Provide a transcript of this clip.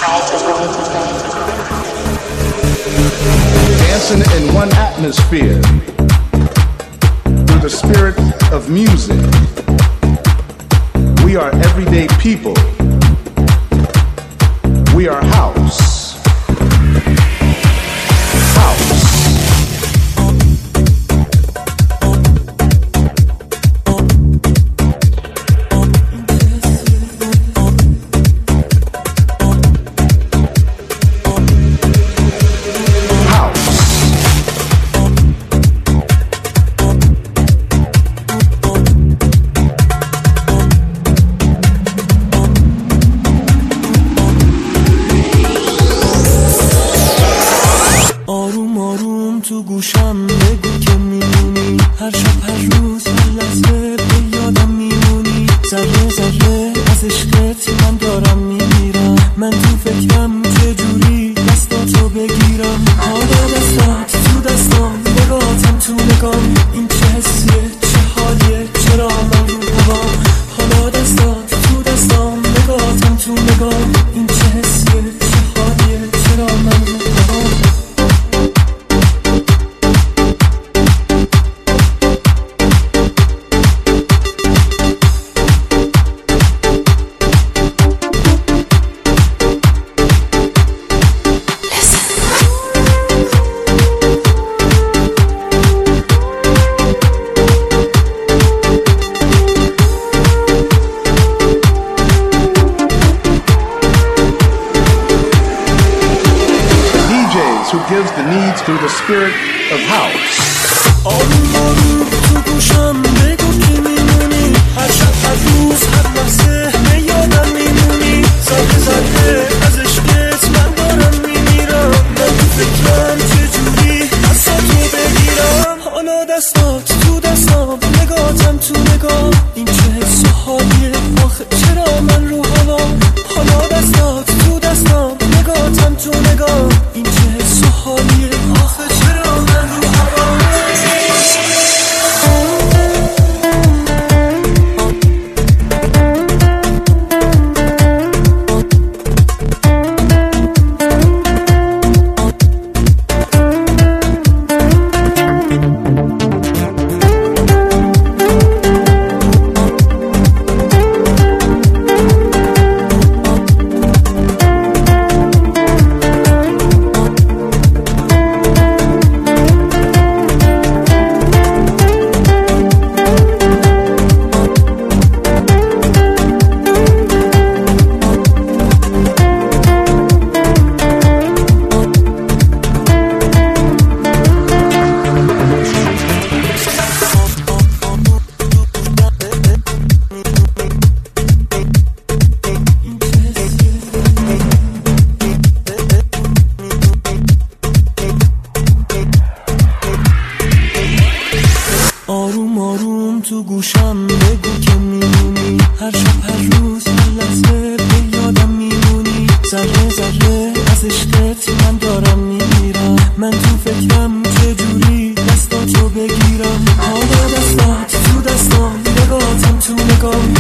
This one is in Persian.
Dancing in one atmosphere through the spirit of music. We are everyday people. We are house. تو گوشم بگو که میمونی، هر شب هر روز هر لحظه به یادم میمونی. ذره ذره از عشقت من دارم میمیرم، من تو فکرم چجوری دستاتو بگیرم. حالا دستات تو دستام، نگاهتم تو نگام، این چه حسیه چه حالیه چرا من رو هوام. حالا دستات تو دستام، نگاهتم تو نگام، این چه حسیه چه حالیه چرا من رو هوام. Who gives the needs through the spirit of house. آروم آروم تو گوشم بگو که میمونی، هر شب هر روز هر لحظه به یادم میمونی. ذره ذره از عشقت من دارم میمیرم، من تو فکرم چجوری دستاتو بگیرم. حالا دستات تو دستام، نگاهتم تو نگاه، این چه حس و حالیه آخه چرا من رو هوام. حالا دستات تو دستام، نگاهتم تو نگاه، این چه حس و حالیه آخه چرا من رو هوام. آروم آروم تو گوشم بگو که میمونی، هر شب هر روز هر لحظه به یادم میمونی. ذره ذره از عشقت من دارم میمیرم، من تو فکرم چجوری دستاتو بگیرم. حالا دستات تو دستام، نگاهتم تو نگام،